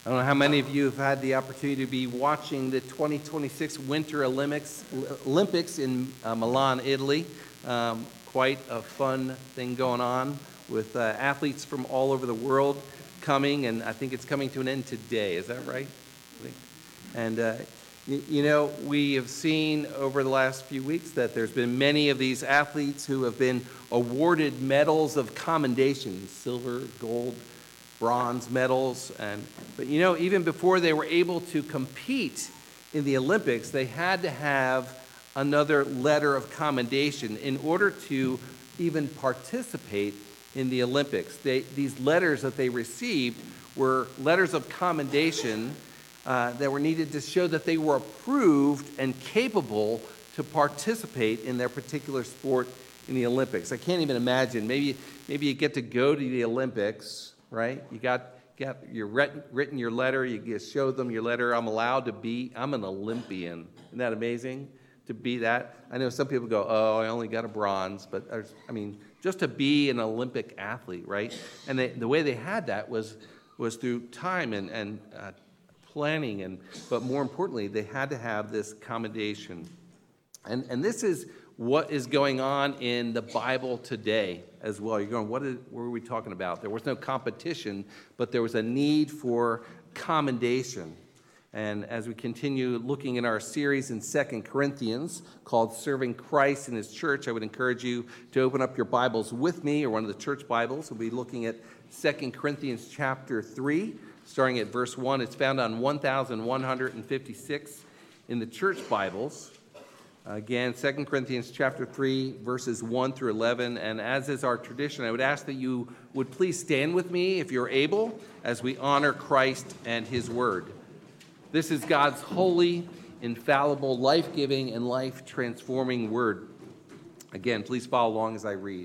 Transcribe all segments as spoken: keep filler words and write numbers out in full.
I don't know how many of you have had the opportunity to be watching the twenty twenty-six Winter Olympics Olympics in uh, Milan, Italy. Um, quite a fun thing going on with uh, athletes from all over the world coming, and I think it's coming to an end today. Is that right? I think. And uh, you, you know, we have seen over the last few weeks that there's been many of these athletes who have been awarded medals of commendation, silver, gold, bronze medals. And but you know, even before they were able to compete in the Olympics, they had to have another letter of commendation in order to even participate in the Olympics. They, these letters that they received were letters of commendation uh, that were needed to show that they were approved and capable to participate in their particular sport in the Olympics. I can't even imagine. Maybe, maybe you get to go to the Olympics, right? You got, got your written, written your letter. You just show them your letter. I'm allowed to be. I'm an Olympian. Isn't that amazing? To be that. I know some people go, oh, I only got a bronze, but there's, I mean, just to be an Olympic athlete, right? And they, the way they had that was was through time and and uh, planning, and but more importantly, they had to have this commendation. And and this is what is going on in the Bible today as well. You're going, what, is, what are we talking about? There was no competition, but there was a need for commendation. And as we continue looking in our series in Second Corinthians called Serving Christ in His Church, I would encourage you to open up your Bibles with me, or one of the church Bibles. We'll be looking at Second Corinthians chapter three, starting at verse one. It's found on one thousand one hundred fifty-six in the church Bibles. Again, Second Corinthians chapter three, verses one through eleven. And as is our tradition, I would ask that you would please stand with me, if you're able, as we honor Christ and His Word. This is God's holy, infallible, life-giving, and life-transforming word. Again, please follow along as I read.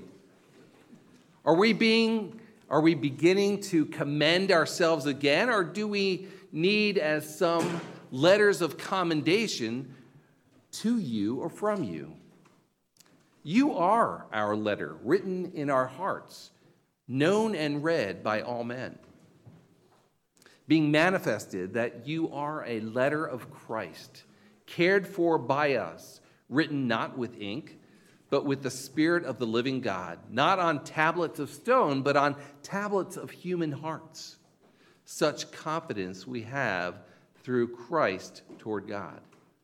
Are we being, are we beginning to commend ourselves again, or do we need as some letters of commendation to you or from you? You are our letter, written in our hearts, known and read by all men, being manifested that you are a letter of Christ, cared for by us, written not with ink, but with the Spirit of the living God, not on tablets of stone, but on tablets of human hearts. Such confidence we have through Christ toward God.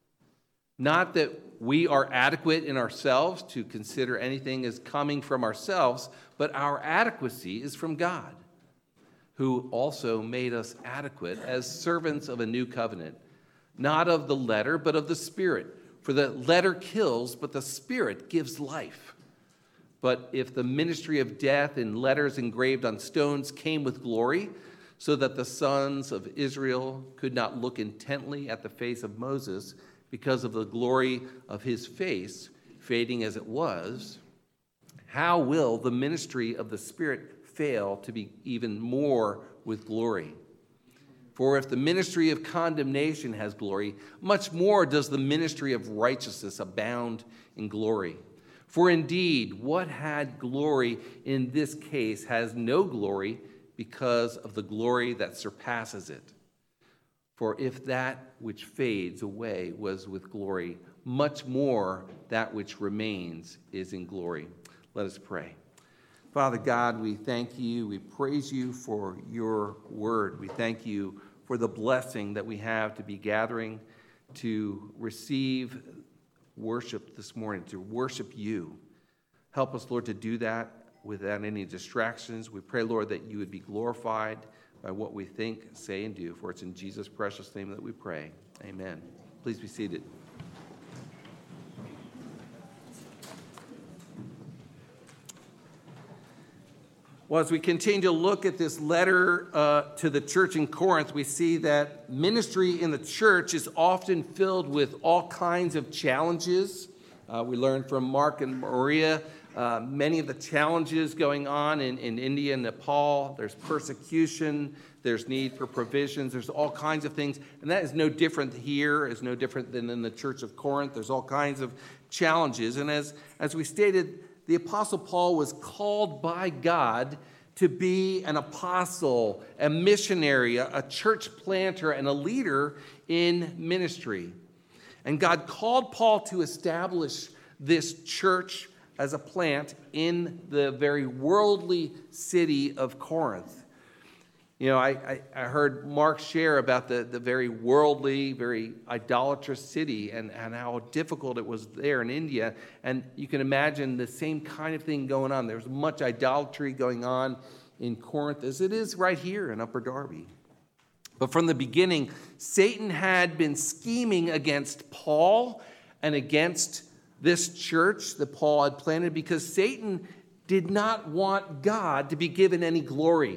Not that we are adequate in ourselves to consider anything as coming from ourselves, but our adequacy is from God, who also made us adequate as servants of a new covenant, not of the letter, but of the Spirit. For the letter kills, but the Spirit gives life. But if the ministry of death in letters engraved on stones came with glory, so that the sons of Israel could not look intently at the face of Moses because of the glory of his face, fading as it was, how will the ministry of the Spirit fail to be even more with glory? For if the ministry of condemnation has glory, much more does the ministry of righteousness abound in glory. For indeed, what had glory in this case has no glory because of the glory that surpasses it. For if that which fades away was with glory, much more that which remains is in glory. Let us pray. Father God, we thank you, we praise you for your word. We thank you for the blessing that we have to be gathering to receive worship this morning, to worship you. Help us, Lord, to do that without any distractions. We pray, Lord, that you would be glorified by what we think, say, and do. For it's in Jesus' precious name that we pray. Amen. Please be seated. Well, as we continue to look at this letter uh, to the church in Corinth, we see that ministry in the church is often filled with all kinds of challenges. Uh, we learned from Mark and Maria uh, many of the challenges going on in, in India and Nepal. There's persecution, there's need for provisions, there's all kinds of things. And that is no different here, is no different than in the church of Corinth. There's all kinds of challenges. And as, as we stated, the Apostle Paul was called by God to be an apostle, a missionary, a, a church planter, and a leader in ministry. And God called Paul to establish this church as a plant in the very worldly city of Corinth. You know, I, I, I heard Mark share about the, the very worldly, very idolatrous city and, and how difficult it was there in India. And you can imagine the same kind of thing going on. There's much idolatry going on in Corinth as it is right here in Upper Darby. But from the beginning, Satan had been scheming against Paul and against this church that Paul had planted because Satan did not want God to be given any glory.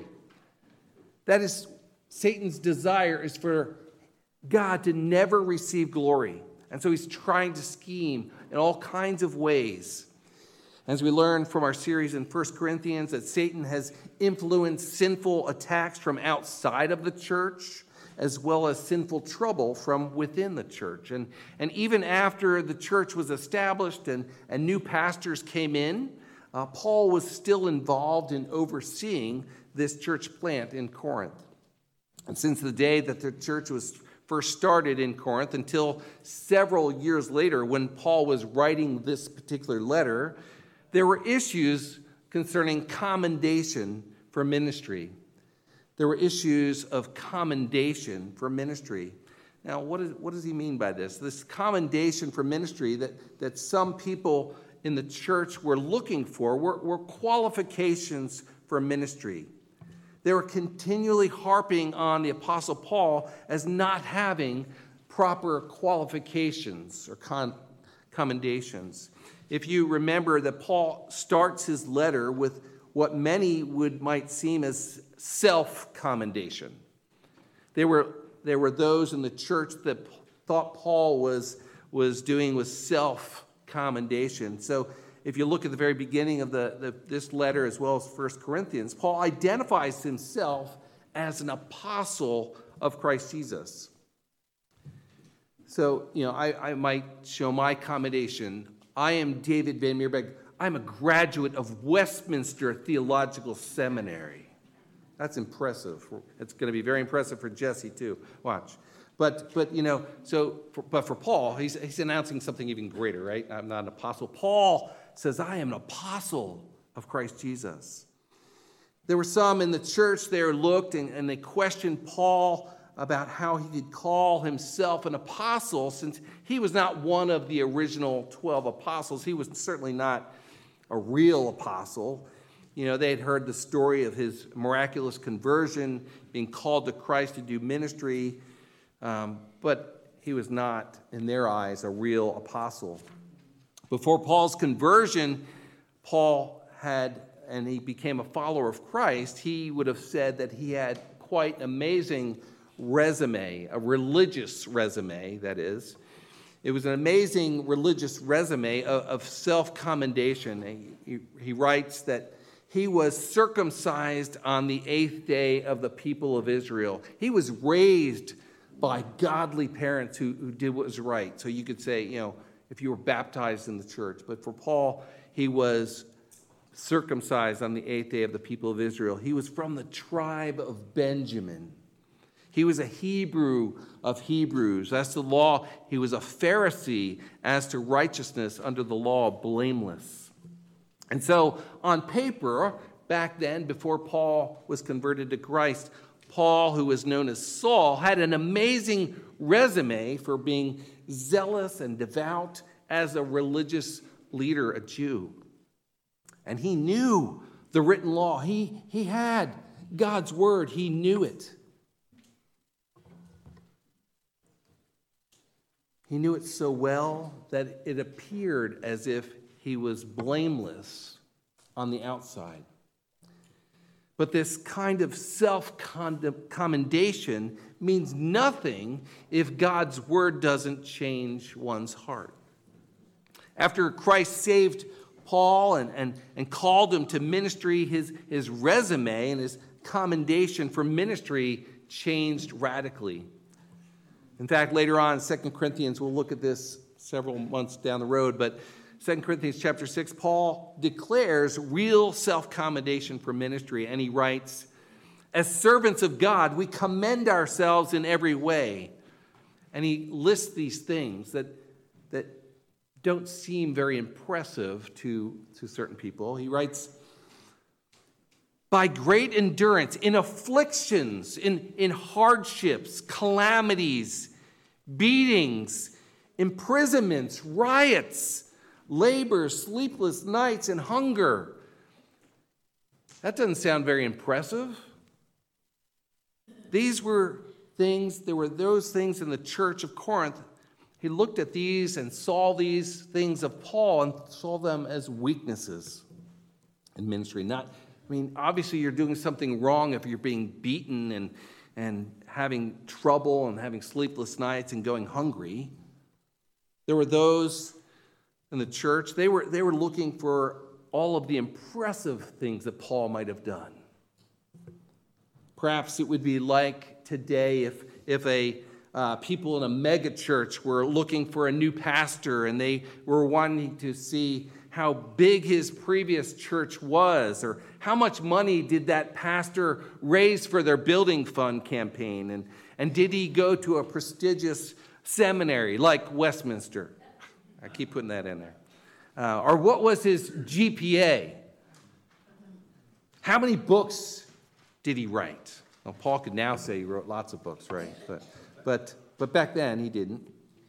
That is, Satan's desire is for God to never receive glory. And so he's trying to scheme in all kinds of ways. As we learn from our series in First Corinthians, that Satan has influenced sinful attacks from outside of the church, as well as sinful trouble from within the church. And, and even after the church was established and, and new pastors came in, uh, Paul was still involved in overseeing this church plant in Corinth. And since the day that the church was first started in Corinth until several years later when Paul was writing this particular letter, there were issues concerning commendation for ministry. There were issues of commendation for ministry. Now, what, is, what does he mean by this? This commendation for ministry that, that some people in the church were looking for were, were qualifications for ministry. They were continually harping on the Apostle Paul as not having proper qualifications or con- commendations. If you remember that Paul starts his letter with what many would might seem as self-commendation. There were, there were those in the church that thought Paul was, was doing with self-commendation. So if you look at the very beginning of the, the, this letter as well as First Corinthians, Paul identifies himself as an apostle of Christ Jesus. So, you know, I, I might show my commendation. I am David Van Meerbeg. I'm a graduate of Westminster Theological Seminary. That's impressive. It's going to be very impressive for Jesse, too. Watch. But, but you know, so, for, but for Paul, he's, he's announcing something even greater, right? I'm not an apostle. Paul says, I am an apostle of Christ Jesus. There were some in the church there looked and, and they questioned Paul about how he could call himself an apostle since he was not one of the original twelve apostles. He was certainly not a real apostle. You know, they had heard the story of his miraculous conversion, being called to Christ to do ministry, um, but he was not, in their eyes, a real apostle. Before Paul's conversion, Paul had, and he became a follower of Christ, he would have said that he had quite an amazing resume, a religious resume, that is. It was an amazing religious resume of, of self-commendation. He, he writes that he was circumcised on the eighth day of the people of Israel. He was raised by godly parents who, who did what was right. So you could say, you know, if you were baptized in the church. But for Paul, he was circumcised on the eighth day of the people of Israel. He was from the tribe of Benjamin. He was a Hebrew of Hebrews. As to law, he was a Pharisee. As to righteousness, under the law, blameless. And so, on paper, back then, before Paul was converted to Christ, Paul, who was known as Saul, had an amazing resume for being zealous and devout as a religious leader, a Jew. And he knew the written law. He, he had God's word. He knew it. He knew it so well that it appeared as if he was blameless on the outside. But this kind of self-commendation means nothing if God's word doesn't change one's heart. After Christ saved Paul and, and, and called him to ministry, his, his resume and his commendation for ministry changed radically. In fact, later on in Second Corinthians, we'll look at this several months down the road, but Second Corinthians chapter six, Paul declares real self-commendation for ministry, and he writes, "As servants of God, we commend ourselves in every way." And he lists these things that, that don't seem very impressive to, to certain people. He writes, "By great endurance, in afflictions, in, in hardships, calamities, beatings, imprisonments, riots, labors, sleepless nights, and hunger." That doesn't sound very impressive. These were things, there were those things in the church of Corinth. He looked at these and saw these things of Paul and saw them as weaknesses in ministry. Not, I mean, obviously you're doing something wrong if you're being beaten and, and having trouble and having sleepless nights and going hungry. There were those in the church, they were, they were looking for all of the impressive things that Paul might have done. Perhaps it would be like today if, if a uh, people in a mega church were looking for a new pastor and they were wanting to see how big his previous church was, or how much money did that pastor raise for their building fund campaign, and, and did he go to a prestigious seminary like Westminster? I keep putting that in there. Uh, or what was his G P A? How many books did he write? Well, Paul could now say he wrote lots of books, right? But, but, but back then he didn't.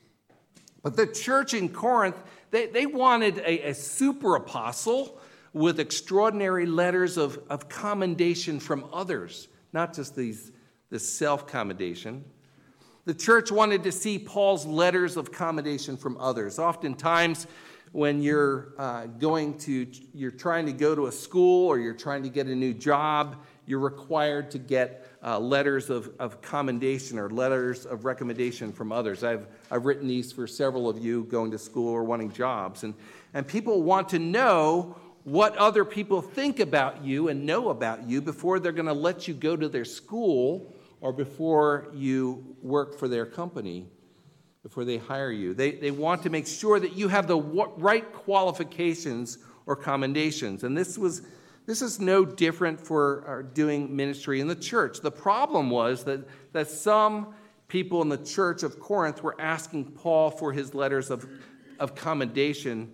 But the church in Corinth, they, they wanted a, a super apostle with extraordinary letters of, of commendation from others, not just these this self-commendation. The church wanted to see Paul's letters of commendation from others. Oftentimes, when you're uh, going to, you're trying to go to a school or you're trying to get a new job, you're required to get uh, letters of, of commendation or letters of recommendation from others. I've I've written these for several of you going to school or wanting jobs, and and people want to know what other people think about you and know about you before they're going to let you go to their school or before you work for their company, before they hire you. They, they want to make sure that you have the right qualifications or commendations. And this was this is no different for doing ministry in the church. The problem was that, that some people in the church of Corinth were asking Paul for his letters of, of commendation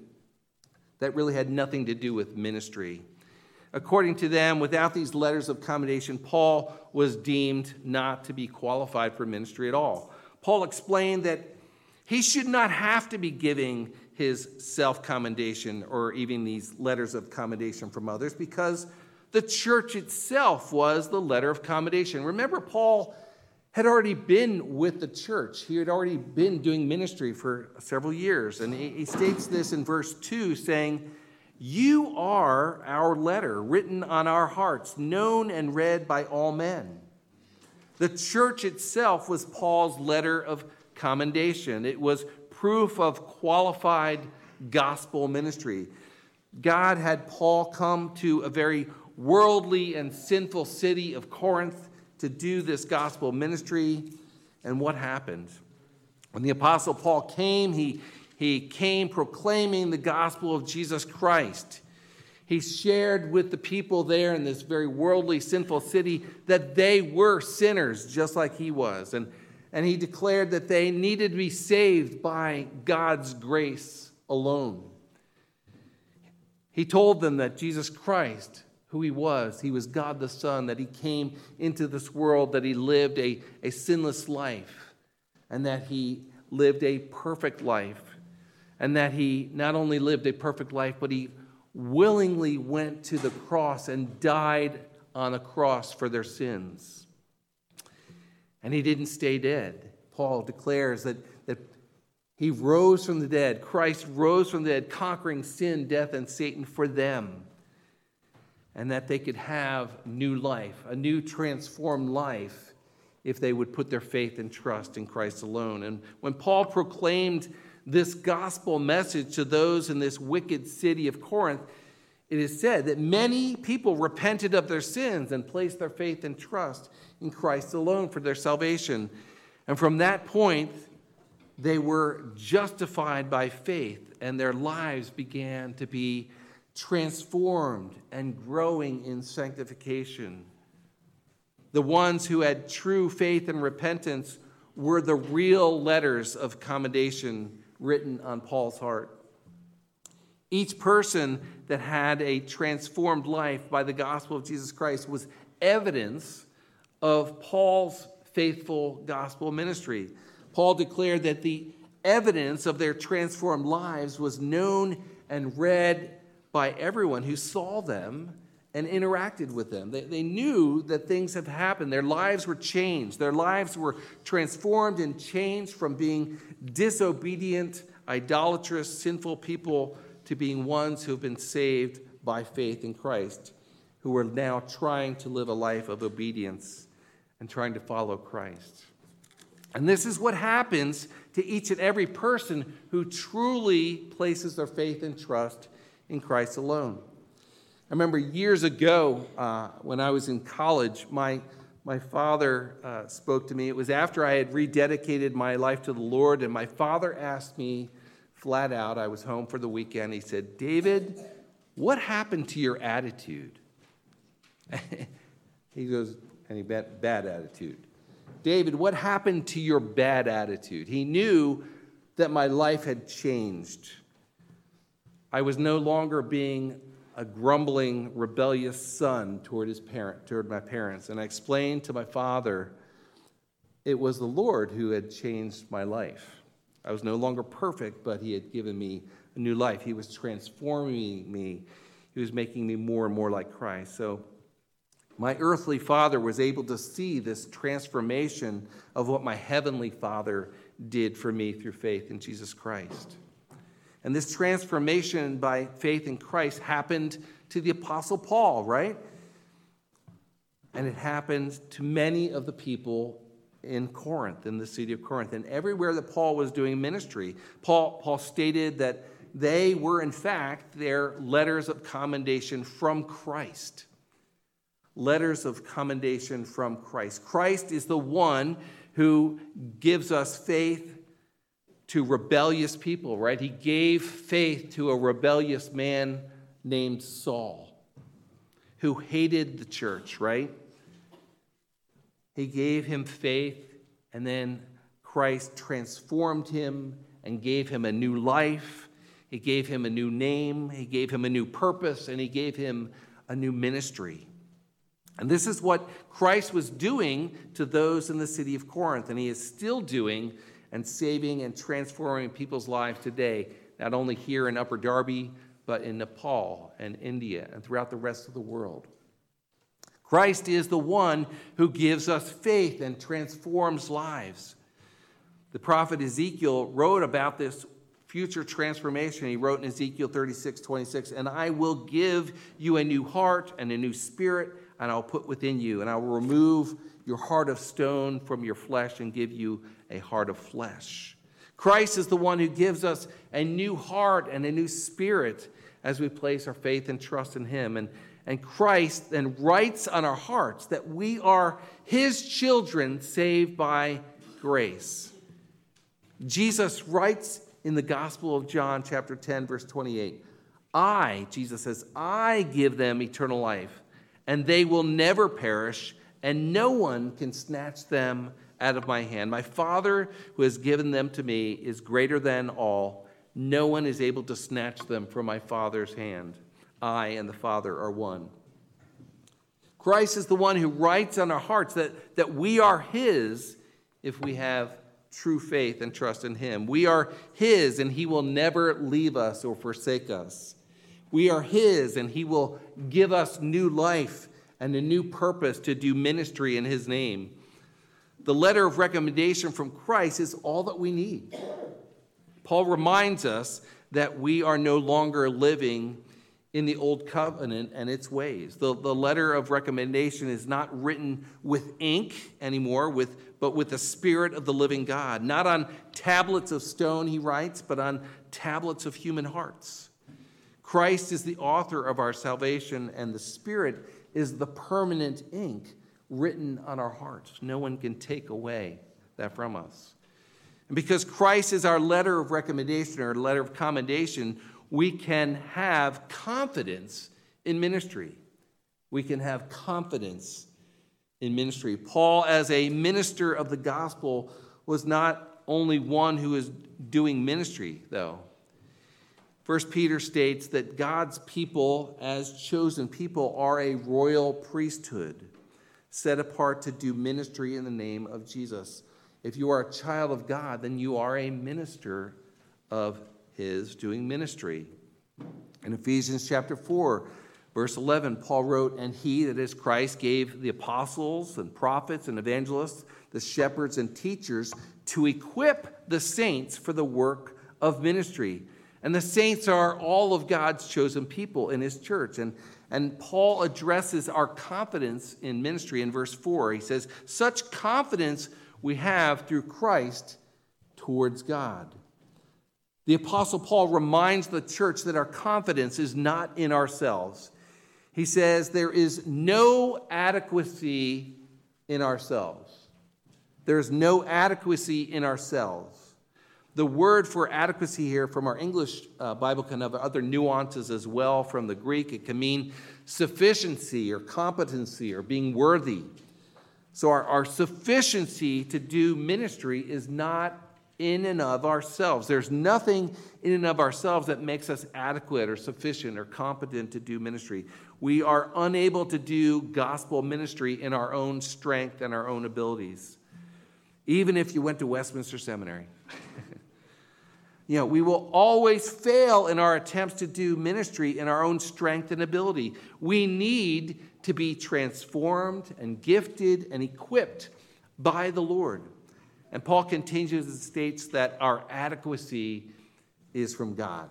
that really had nothing to do with ministry. According to them, without these letters of commendation, Paul was deemed not to be qualified for ministry at all. Paul explained that he should not have to be giving his self-commendation or even these letters of commendation from others because the church itself was the letter of commendation. Remember, Paul had already been with the church. He had already been doing ministry for several years. And he, he states this in verse two, saying, "You are our letter, written on our hearts, known and read by all men." The church itself was Paul's letter of commendation. It was proof of qualified gospel ministry. God had Paul come to a very worldly and sinful city of Corinth to do this gospel ministry. And what happened? When the Apostle Paul came, he, he came proclaiming the gospel of Jesus Christ. He shared with the people there in this very worldly, sinful city that they were sinners just like he was. And, and he declared that they needed to be saved by God's grace alone. He told them that Jesus Christ, who he was, he was God the Son, that he came into this world, that he lived a, a sinless life, and that he lived a perfect life, and that he not only lived a perfect life, but he willingly went to the cross and died on a cross for their sins. And he didn't stay dead. Paul declares that, that he rose from the dead. Christ rose from the dead, conquering sin, death, and Satan for them. And that they could have new life, a new transformed life, if they would put their faith and trust in Christ alone. And when Paul proclaimed this gospel message to those in this wicked city of Corinth, it is said that many people repented of their sins and placed their faith and trust in Christ alone for their salvation. And from that point, they were justified by faith, and their lives began to be transformed and growing in sanctification. The ones who had true faith and repentance were the real letters of commendation written on Paul's heart. Each person that had a transformed life by the gospel of Jesus Christ was evidence of Paul's faithful gospel ministry. Paul declared that the evidence of their transformed lives was known and read by everyone who saw them and interacted with them. They, they knew that things have happened. Their lives were changed. Their lives were transformed and changed from being disobedient, idolatrous, sinful people to being ones who have been saved by faith in Christ, who are now trying to live a life of obedience and trying to follow Christ. And this is what happens to each and every person who truly places their faith and trust in Christ alone. I remember years ago uh, when I was in college, my, my father uh, spoke to me. It was after I had rededicated my life to the Lord, and my father asked me flat out, I was home for the weekend, he said, "David, what happened to your attitude?" He goes, "Any bad, bad attitude?" "David, what happened to your bad attitude?" He knew that my life had changed. I was no longer being a grumbling, rebellious son toward his parent, toward my parents. And I explained to my father it was the Lord who had changed my life. I was no longer perfect, but he had given me a new life. He was transforming me. He was making me more and more like Christ. So my earthly father was able to see this transformation of what my heavenly Father did for me through faith in Jesus Christ. And this transformation by faith in Christ happened to the Apostle Paul, right? And it happened to many of the people in Corinth, in the city of Corinth, and everywhere that Paul was doing ministry. Paul, Paul stated that they were, in fact, their letters of commendation from Christ. Letters of commendation from Christ. Christ is the one who gives us faith to rebellious people, right? He gave faith to a rebellious man named Saul, who hated the church, right? He gave him faith, and then Christ transformed him and gave him a new life. He gave him a new name. He gave him a new purpose, and he gave him a new ministry. And this is what Christ was doing to those in the city of Corinth, and he is still doing and saving and transforming people's lives today, not only here in Upper Darby, but in Nepal and India and throughout the rest of the world. Christ is the one who gives us faith and transforms lives. The prophet Ezekiel wrote about this future transformation. He wrote in Ezekiel thirty-six twenty-six, "And I will give you a new heart and a new spirit, and I'll put within you, and I will remove your heart of stone from your flesh and give you a heart of flesh." Christ is the one who gives us a new heart and a new spirit as we place our faith and trust in him. And, and Christ then writes on our hearts that we are his children saved by grace. Jesus writes in the Gospel of John, chapter ten, verse twenty-eight, I, Jesus says, I give them eternal life, and they will never perish, and no one can snatch them out of my hand. My Father, who has given them to me, is greater than all. No one is able to snatch them from my Father's hand. I and the Father are one. Christ is the one who writes on our hearts that, that we are his if we have true faith and trust in him. We are his, and he will never leave us or forsake us. We are his, and he will give us new life and a new purpose to do ministry in his name. The letter of recommendation from Christ is all that we need. Paul reminds us that we are no longer living in the old covenant and its ways. The, the letter of recommendation is not written with ink anymore, with, but with the Spirit of the living God. Not on tablets of stone, he writes, but on tablets of human hearts. Christ is the author of our salvation, and the Spirit is the permanent ink written on our hearts. No one can take away that from us. And because Christ is our letter of recommendation or letter of commendation, we can have confidence in ministry. We can have confidence in ministry. Paul, as a minister of the gospel, was not only one who is doing ministry, though. First Peter states that God's people, as chosen people, are a royal priesthood, set apart to do ministry in the name of Jesus. If you are a child of God, then you are a minister of his doing ministry. In Ephesians chapter four, verse eleven, Paul wrote, "And he," that is Christ, "gave the apostles and prophets and evangelists, the shepherds and teachers, to equip the saints for the work of ministry." And the saints are all of God's chosen people in his church. And, and Paul addresses our confidence in ministry in verse four. He says, "Such confidence we have through Christ towards God." The Apostle Paul reminds the church that our confidence is not in ourselves. He says there is no adequacy in ourselves. There is no adequacy in ourselves. The word for adequacy here from our English uh, Bible can have other nuances as well from the Greek. It can mean sufficiency or competency or being worthy. So our, our sufficiency to do ministry is not in and of ourselves. There's nothing in and of ourselves that makes us adequate or sufficient or competent to do ministry. We are unable to do gospel ministry in our own strength and our own abilities. Even if you went to Westminster Seminary. You know, we will always fail in our attempts to do ministry in our own strength and ability. We need to be transformed and gifted and equipped by the Lord. And Paul continues and states that our adequacy is from God.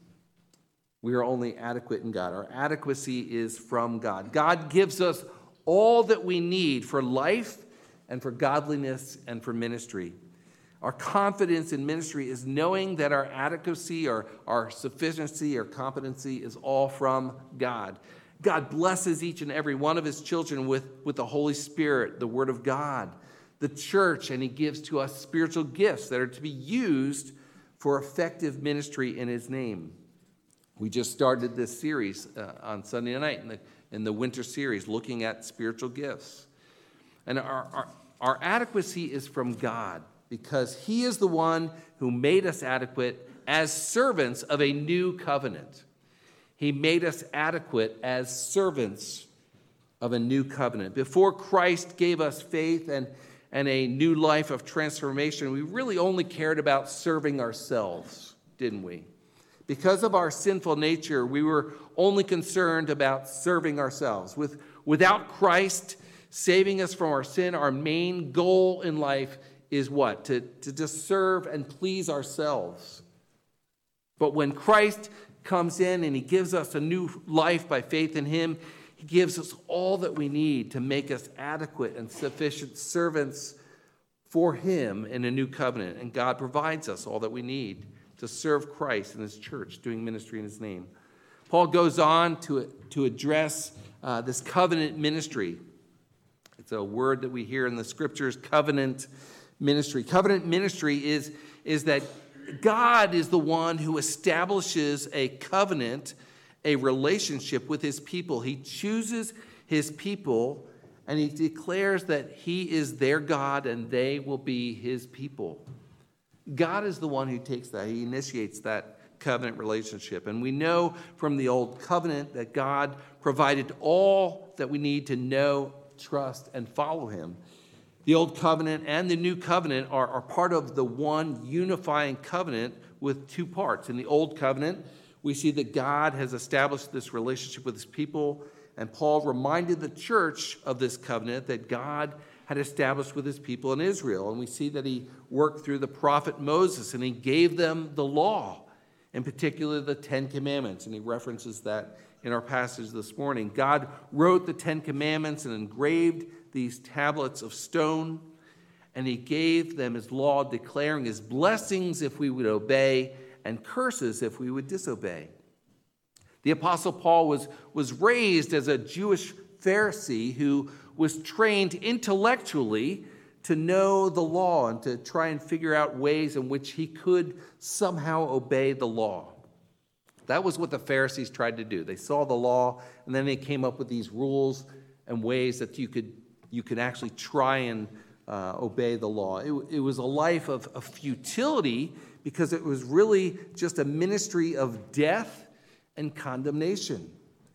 We are only adequate in God. Our adequacy is from God. God gives us all that we need for life and for godliness and for ministry. Our confidence in ministry is knowing that our adequacy or our sufficiency or competency is all from God. God blesses each and every one of his children with, with the Holy Spirit, the Word of God, the church, and he gives to us spiritual gifts that are to be used for effective ministry in his name. We just started this series uh, on Sunday night in the, in the winter series looking at spiritual gifts. And our, our, our adequacy is from God, because he is the one who made us adequate as servants of a new covenant. He made us adequate as servants of a new covenant. Before Christ gave us faith and, and a new life of transformation, we really only cared about serving ourselves, didn't we? Because of our sinful nature, we were only concerned about serving ourselves. With, without Christ saving us from our sin, our main goal in life is what? To, to just serve and please ourselves. But when Christ comes in and he gives us a new life by faith in him, he gives us all that we need to make us adequate and sufficient servants for him in a new covenant. And God provides us all that we need to serve Christ and his church, doing ministry in his name. Paul goes on to, to address uh, this covenant ministry. It's a word that we hear in the scriptures, covenant ministry. Covenant ministry is, is that God is the one who establishes a covenant, a relationship with his people. He chooses his people and he declares that he is their God and they will be his people. God is the one who takes that. He initiates that covenant relationship. And we know from the old covenant that God provided all that we need to know, trust, and follow him. The old covenant and the new covenant are, are part of the one unifying covenant with two parts. In the old covenant, we see that God has established this relationship with his people, and Paul reminded the church of this covenant that God had established with his people in Israel. And we see that he worked through the prophet Moses, and he gave them the law, in particular the Ten Commandments, and he references that in our passage this morning. God wrote the Ten Commandments and engraved these tablets of stone, and he gave them his law, declaring his blessings if we would obey and curses if we would disobey. The Apostle Paul was, was raised as a Jewish Pharisee who was trained intellectually to know the law and to try and figure out ways in which he could somehow obey the law. That was what the Pharisees tried to do. They saw the law, and then they came up with these rules and ways that you could you could actually try and uh, obey the law. It, it was a life of, of futility because it was really just a ministry of death and condemnation.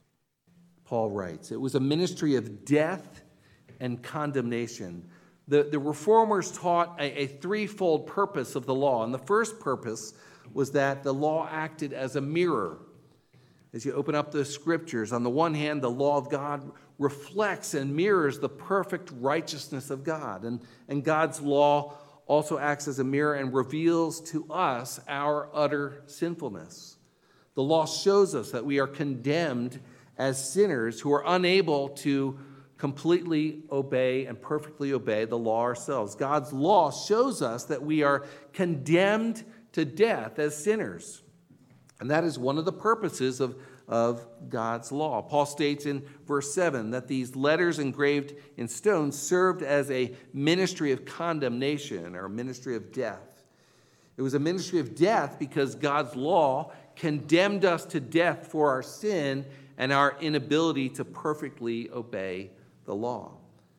Paul writes, it was a ministry of death and condemnation. The, the reformers taught a, a threefold purpose of the law. And the first purpose was that the law acted as a mirror. As you open up the scriptures, on the one hand, the law of God reflects and mirrors the perfect righteousness of God. And, and God's law also acts as a mirror and reveals to us our utter sinfulness. The law shows us that we are condemned as sinners who are unable to completely obey and perfectly obey the law ourselves. God's law shows us that we are condemned to death as sinners. And that is one of the purposes of, of God's law. Paul states in verse seven that these letters engraved in stone served as a ministry of condemnation or a ministry of death. It was a ministry of death because God's law condemned us to death for our sin and our inability to perfectly obey the law.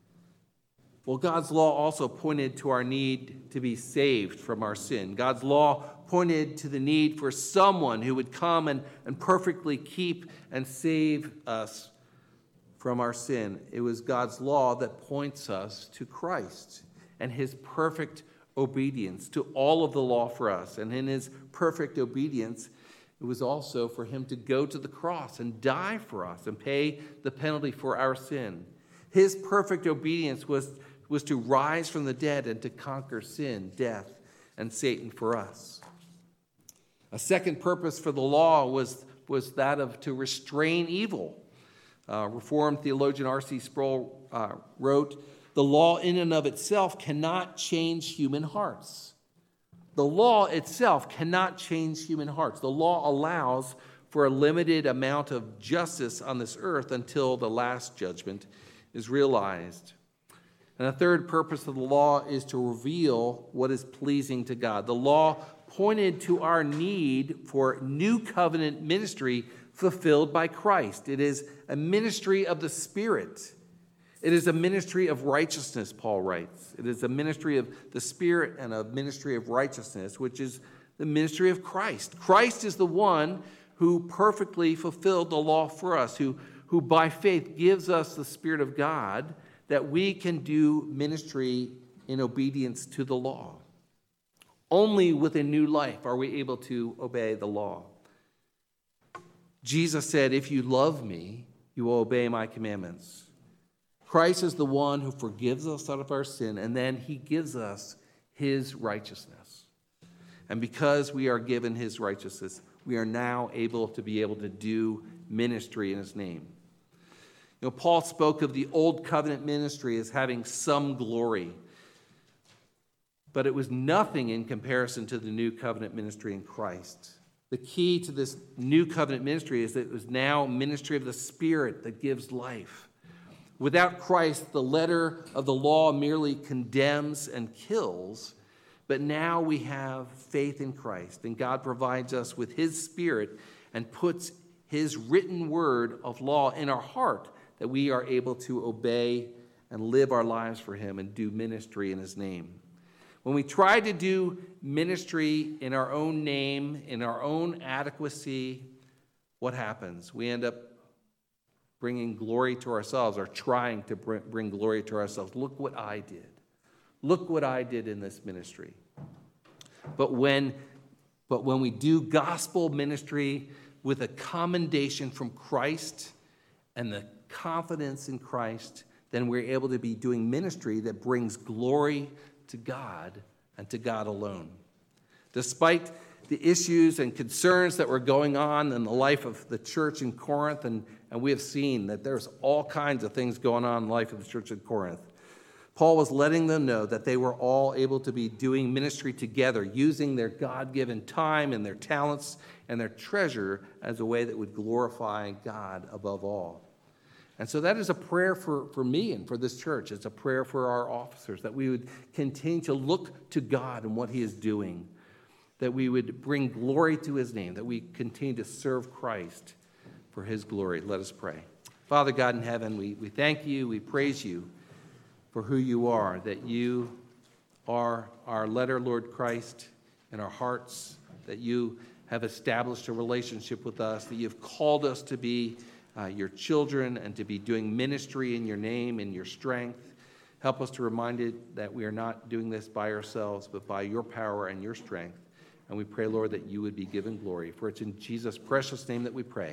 Well, God's law also pointed to our need to be saved from our sin. God's law pointed to the need for someone who would come and, and perfectly keep and save us from our sin. It was God's law that points us to Christ and his perfect obedience to all of the law for us. And in his perfect obedience, it was also for him to go to the cross and die for us and pay the penalty for our sin. His perfect obedience was, was to rise from the dead and to conquer sin, death, and Satan for us. A second purpose for the law was, was that of to restrain evil. Uh, Reformed theologian R C Sproul uh, wrote, "The law in and of itself cannot change human hearts." The law itself cannot change human hearts. The law allows for a limited amount of justice on this earth until the last judgment is realized. And the third purpose of the law is to reveal what is pleasing to God. The law pointed to our need for new covenant ministry fulfilled by Christ. It is a ministry of the Spirit. It is a ministry of righteousness, Paul writes. It is a ministry of the Spirit and a ministry of righteousness, which is the ministry of Christ. Christ is the one who perfectly fulfilled the law for us, who, who by faith gives us the Spirit of God that we can do ministry in obedience to the law. Only with a new life are we able to obey the law. Jesus said, "If you love me, you will obey my commandments." Christ is the one who forgives us out of our sin, and then he gives us his righteousness. And because we are given his righteousness, we are now able to be able to do ministry in his name. You know, Paul spoke of the old covenant ministry as having some glory, but it was nothing in comparison to the new covenant ministry in Christ. The key to this new covenant ministry is that it was now ministry of the Spirit that gives life. Without Christ, the letter of the law merely condemns and kills, but now we have faith in Christ, and God provides us with his Spirit and puts his written word of law in our heart that we are able to obey and live our lives for him and do ministry in his name. When we try to do ministry in our own name, in our own adequacy, what happens? We end up bringing glory to ourselves or trying to bring, bring glory to ourselves. Look what I did. Look what I did in this ministry. But when, but when we do gospel ministry with a commendation from Christ and the confidence in Christ, then we're able to be doing ministry that brings glory to God and to God alone. Despite the issues and concerns that were going on in the life of the church in Corinth, and, and we have seen that there's all kinds of things going on in the life of the church in Corinth, Paul was letting them know that they were all able to be doing ministry together, using their God-given time and their talents and their treasure as a way that would glorify God above all. And so that is a prayer for, for me and for this church. It's a prayer for our officers, that we would continue to look to God and what he is doing, that we would bring glory to his name, that we continue to serve Christ for his glory. Let us pray. Father God in heaven, we, we thank you, we praise you for who you are, that you are our letter, Lord Christ, in our hearts, that you have established a relationship with us, that you've called us to be uh, your children and to be doing ministry in your name, in your strength. Help us to remind it that we are not doing this by ourselves, but by your power and your strength. And we pray, Lord, that you would be given glory. For it's in Jesus' precious name that we pray.